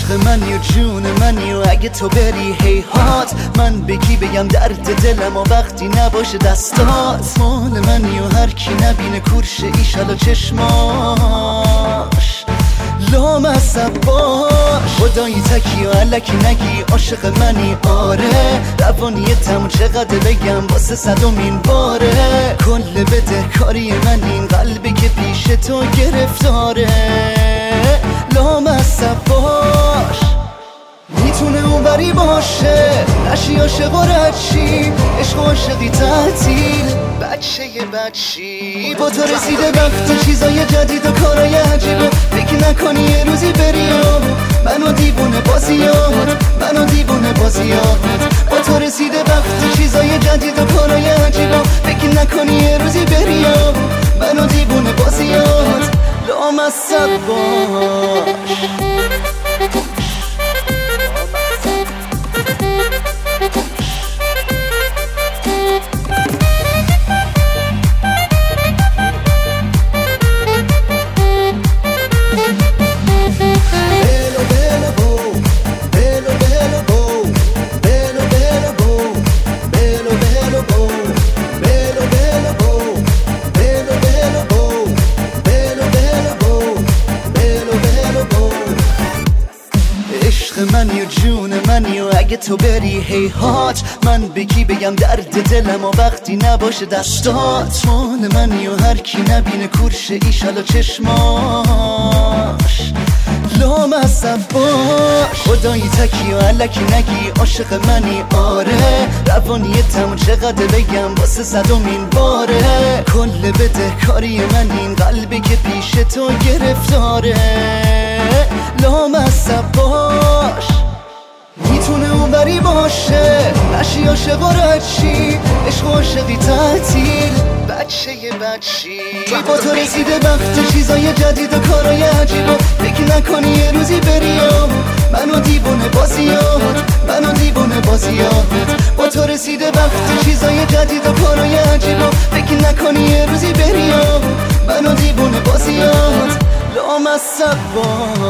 عشق منی و جون منی و اگه تو بری هیهات من بگی بگم درد دلم و وقتی نباشه دستات مال منی و هر کی نبینه کورش ایشالا چشماش لامصب باش خدایی تکی و علکی نگی عاشق منی آره روانیتم چقدر بگم واسه صدومین باره کل بده کاری من این قلبی که پیش تو گرفتاره لامصب باش میتونه اونوری باشه نشی عاشق و ردشی عشق و عاشقی تعطیل بچه بچی با تو رسیده وقت چیزای جدید و کارای عجیبه فکر نکنی یه روزی بری و منو دیوونه بازیات منو دیوونه بازیات با تو رسیده وقت چیزای جدید و کارای عجیبه فکر نکنی یه روزی بری و منو دیوونه بازیات لامصب باش منی و جون منی و اگه تو بری هیهات من بگی بگم درد دلم و وقتی نباشه دستات مال منی و هر کی نبینه کورش ایشالا چشماش لامصب باش خدایی تکی و علکی نگی عاشق منی آره روانیتم چقدر بگم واسه صدومین باره کل بده کاری من این قلبی که پیش تو گرفتاره لامصب باش میتونه اونوری باشه نشی عاشق و ردشی عشق و عاشقی تعطیل بچه بچی با تو رسیده وقت چیزای جدید و کارای عجیبه فکر نکنی یه روزی بری و منو دیوونه بازیات منو دیوونه بازیات با تو رسیده وقت چیزای جدید و کارای عجیبه فکر نکنی یه روزی بری و منو دیوونه بازیات لامصب باش